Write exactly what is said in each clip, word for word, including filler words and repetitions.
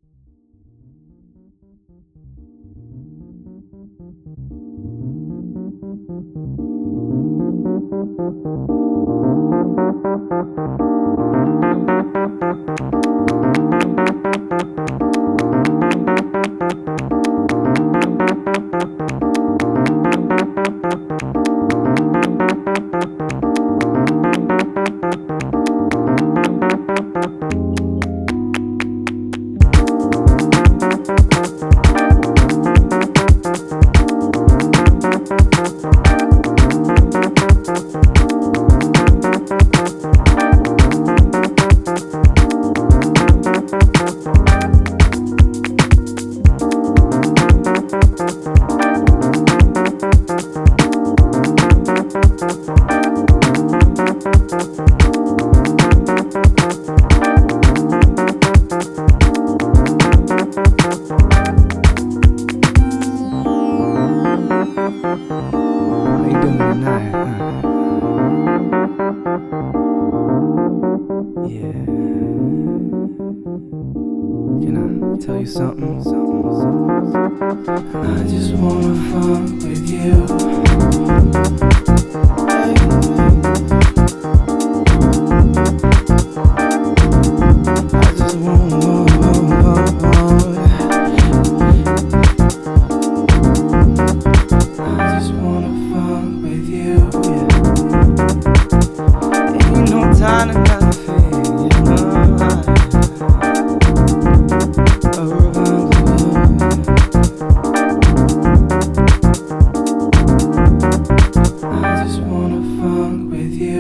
Tell you something, something, something. I just wanna fuck with you. I just wanna, wanna, wanna, wanna. I just wanna fuck with you. Yeah. Ain't no time to nothing, you know. I just wanna funk with you.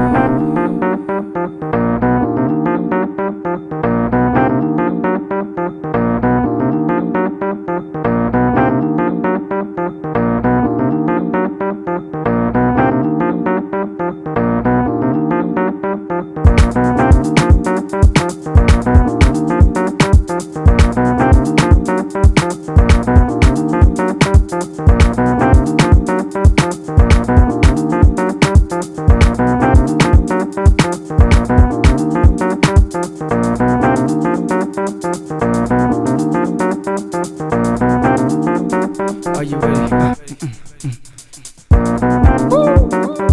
Are you ready? Uh, mm, mm, mm. Woo!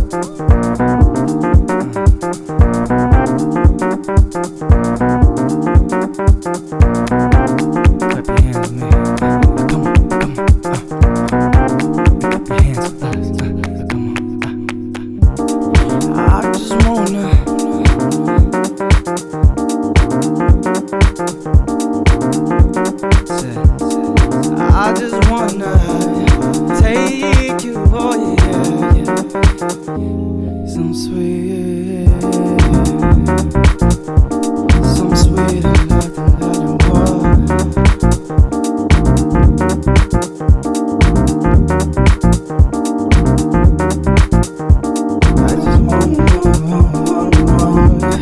Clap your hands, man. Uh, come on, come on. Uh, clap your hands for us. Uh, come on. Uh, I just wanna. I just wanna take you, oh yeah, yeah. Some sweet, some sweet and nothing that you want. I just wanna, wanna, wanna.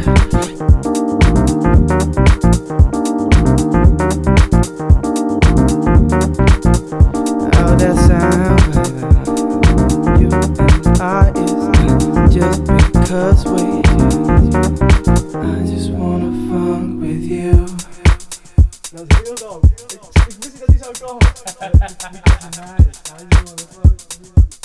How that sound, baby? You and I is just because we. I just wanna funk with you. Dat is heel dom. Ik, ik wist niet dat hij zou komen. Ik, ik, ik, ik, ik, ik, ik, ik, ik, ik, ik,